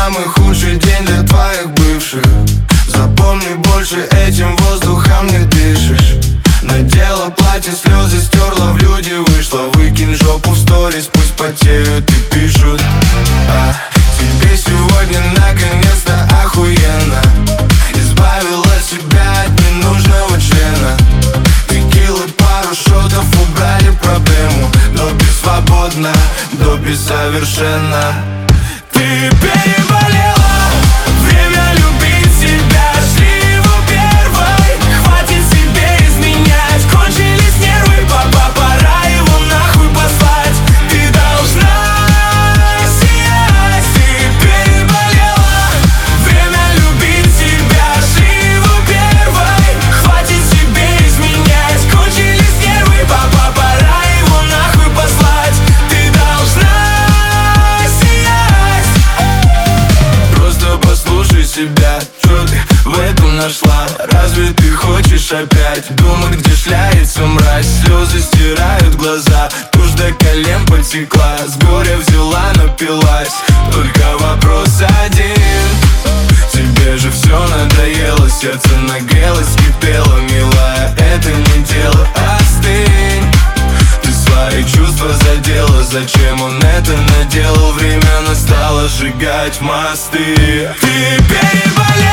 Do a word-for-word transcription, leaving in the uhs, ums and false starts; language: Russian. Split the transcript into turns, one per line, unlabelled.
самый худший день для твоих бывших. Запомни, больше этим воздухом не дышишь. Надела платье, слезы стерла, в люди вышла. Выкинь жопу в сторис, пусть потеют и пишут. А тебе сегодня наконец-то охуенно. Избавила себя от ненужного члена. Текилы, пару шотов, убрали проблему. Добби свободна, Добби совершенно. Ты переболела, время любить себя. Шли его первой, хватит себе изменять. Кончились нервы, папа, пора его нахуй послать. Ты должна сиять. Ты переболела, время любить себя. Шли его первой, хватит себе изменять. Кончились нервы, папа, пора его нахуй послать. Ты должна сиять. Просто послушай себя, что ты в этом нашла? Разве ты хочешь опять думать, где шляется мразь? Слезы стирают глаза, тушь до колен потекла. С горя взяла, напилась. Только вопрос один: тебе же все надоело, сердце нагрелось, кипело, милая. Это не дело, остынь. Ты свои чувства задела, зачем он это наделал? Время настало сжигать мосты. Ты переболела.